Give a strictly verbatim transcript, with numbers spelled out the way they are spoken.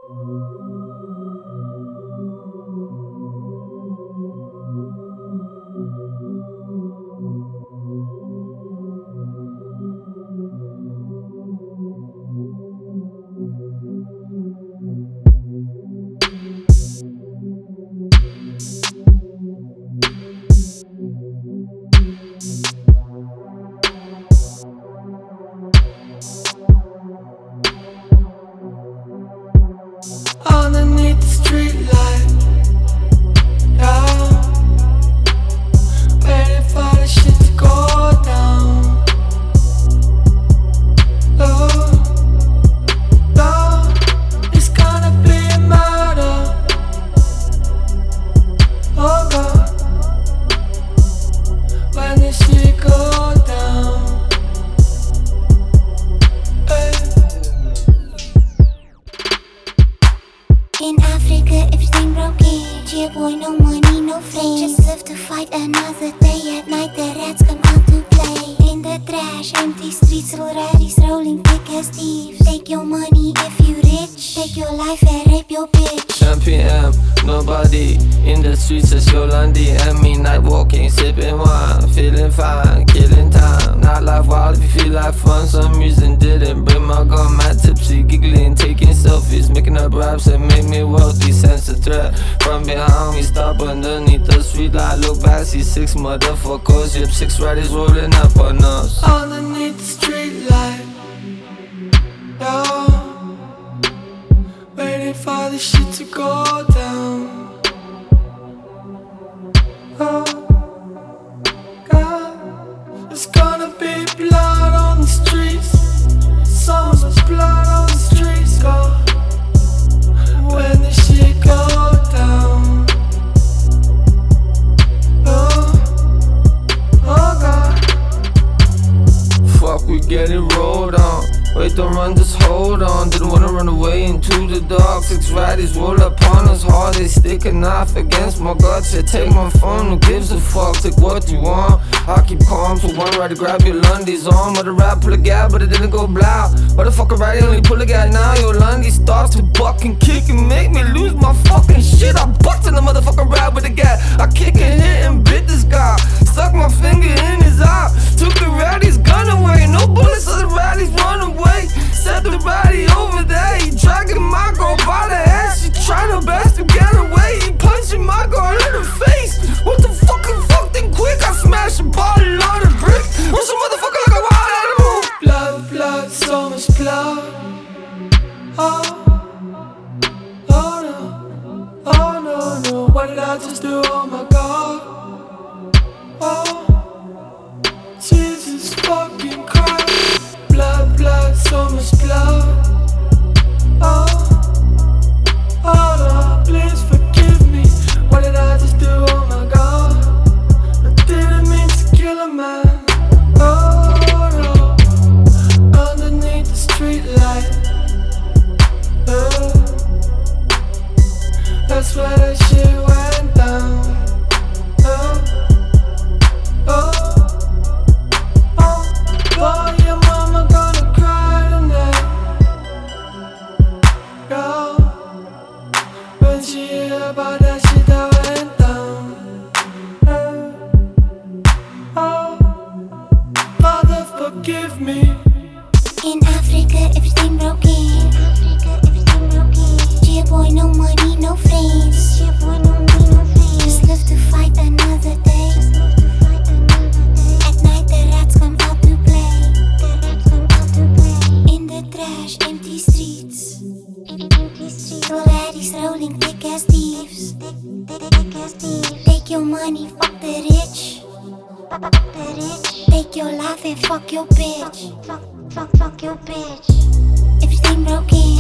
Underneath the street light, yeah, waiting for the shit to go down. Love, love, it's gonna be a murder. Oh God, when the shit go down. In Africa, everything broken. Yeah, boy, no money, no friends. Just live to fight another day. At night, the rats come out to play. In the trash, empty streets, already's rolling thick as thieves. Take your money if you rich. Take your life and rape your bitch. ten P M, nobody in the streets is Yolandi and me. Night walking, sipping wine, feeling fine, killing time. Not life wild if you feel like fun. Some reason didn't bring my gun, mad tipsy, giggling, taking selfies, making up raps and make me wealthy. Sense a threat from behind me, stop underneath the street light. Look back, see six motherfuckers, yep, six riders rolling up on us. Underneath the street light, yeah, waiting for the shit to go down. Oh God, there's gonna be blood on the streets. So much blood on the streets, God, when the shit go down. Oh, oh God. Fuck, we getting rolled on. Wait, don't run, just hold on. Didn't wanna run away into the dark. Six riders roll upon us hard. They stick a knife against my guts. They take my phone, who gives a fuck? Take what you want. I keep calm, so one rider grab your Lundy's on. But the rap pull a gap, but it didn't go blow. Motherfucker rider only pull a gap now. Your Lundy starts to buck and kick and make me lose my fucking shit. I bucked in the motherfucking rap with a gap. I kick and hit and bit this guy. Stuck my finger in his eye. Took the ratty's gun away. No bullets, so the ratties run away. Set the body over there. He dragging my girl by the ass. She trying her best to get away. He punching my girl in the face. What the fucking fuck? Then quick, I smash a bottle on the brick. What's a motherfucker like a wild animal? Blood, blood, so much blood. Oh, oh no, oh no, no. What did I just do? Oh my God. Oh, Jesus fucking Christ. Blood, blood, so much blood. Oh, oh no, please forgive me. What did I just do? Oh my God, I didn't mean to kill a man. Oh no, underneath the street light, uh, that's where that shit went down. Uh, oh, oh, boy, your mama gonna cry tonight, girl, when she hear about that shit that went down. Uh, oh, Father, forgive me. In Africa, everything broken. Yeah, boy, no money, no friends. Yeah, boy, no money, no friends. Just live to fight another day. At night, the rats come out to play. In the trash, empty streets. Already's rolling thick as thieves. Take your money, fuck the rich. Take your life and fuck your bitch. Fuck, fuck, fuck your bitch. Everything broken.